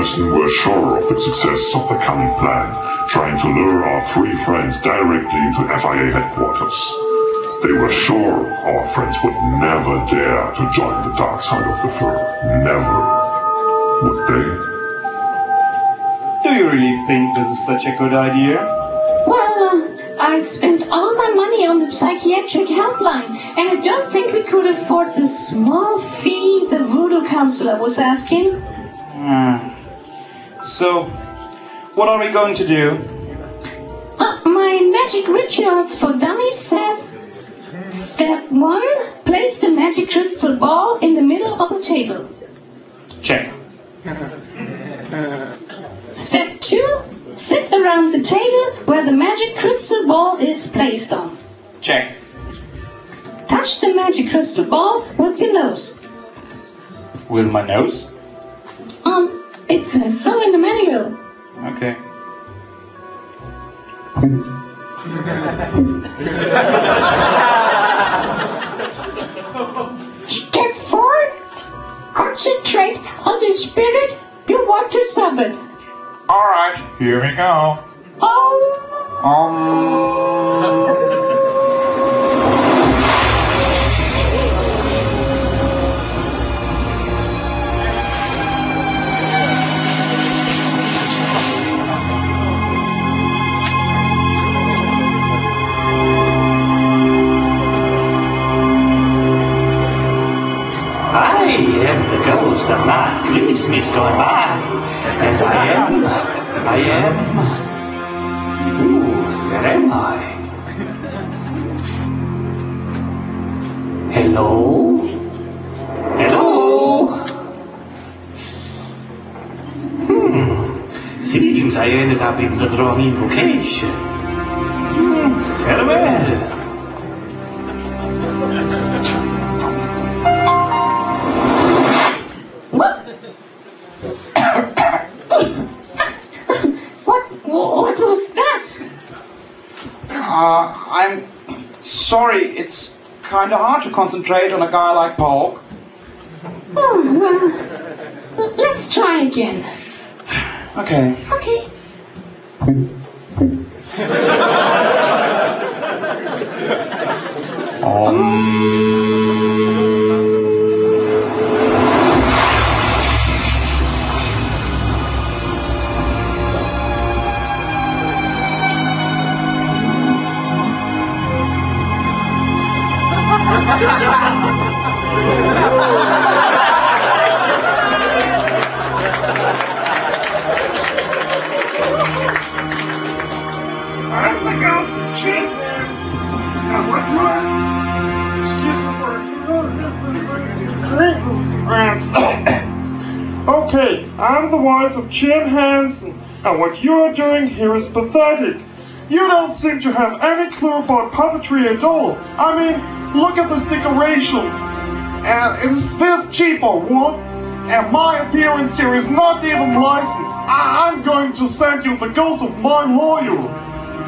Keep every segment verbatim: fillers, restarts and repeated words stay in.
Emerson were sure of the success of the cunning plan, trying to lure our three friends directly into F I A headquarters. They were sure our friends would never dare to join the dark side of the Fur. Never. Would they? Do you really think this is such a good idea? Well, um, I spent all my money on the psychiatric helpline, and I don't think we could afford the small fee the voodoo counselor was asking. Hmm. So, what are we going to do? Uh, my magic rituals for dummies says, step one, place the magic crystal ball in the middle of the table. Check. Step two, sit around the table where the magic crystal ball is placed on. Check. Touch the magic crystal ball with your nose. With my nose? Um, it says so in the manual. Okay. Step four, concentrate on the spirit you want to summon. Alright, here we go. Oh! Um... I am the ghost of last Christmas gone by, and I am, I am, ooh, where am I? Hello? Hello? Hmm, seems I ended up in the wrong invocation. Hmm, farewell. What was that? Uh, I'm sorry, it's kind of hard to concentrate on a guy like Polk. Oh, well, let's try again. Okay. Okay. I'm the ghost of Chip. Now what do I... Excuse me for... Okay, I'm the voice of Jim Henson, and what you're doing here is pathetic. You don't seem to have any clue about puppetry at all. I mean, look at this decoration. And is this cheap or what? And my appearance here is not even licensed. I I'm going to send you the ghost of my lawyer.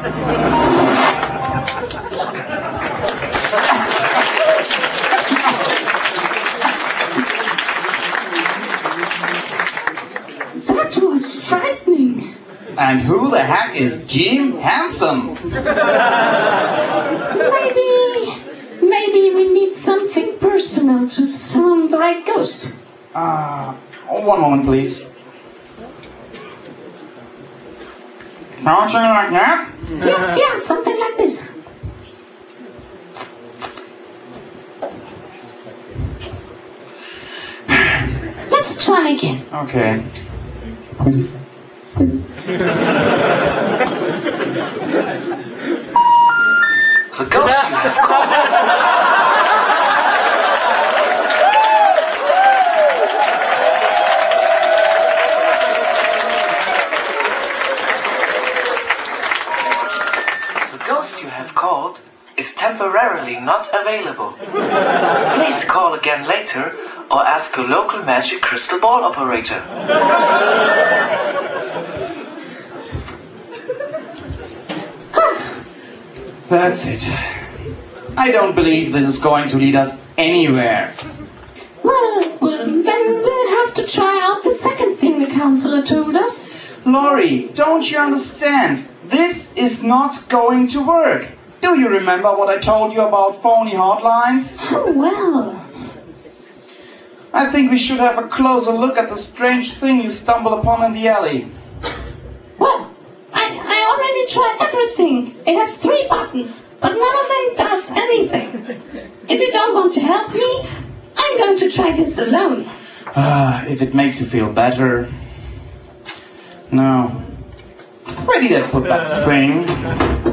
That was frightening. And who the heck is Jim Henson? Maybe, maybe we need something personal to summon the right ghost. Uh, one moment, please. Something like that? Yeah, yeah, something like this. Let's try again. Okay. The ghost. You have called is temporarily not available. Please call again later or ask your local magic crystal ball operator. That's it. I don't believe this is going to lead us anywhere. Well, well, then we'll have to try out the second thing thing the counselor told us. Laurie, don't you understand? This is not going to work. Do you remember what I told you about phony hotlines? Oh, well. I think we should have a closer look at the strange thing you stumbled upon in the alley. Well, I, I already tried everything. It has three buttons, but none of them does anything. If you don't want to help me, I'm going to try this alone. Ah, if it makes you feel better. No. Where did I put that thing?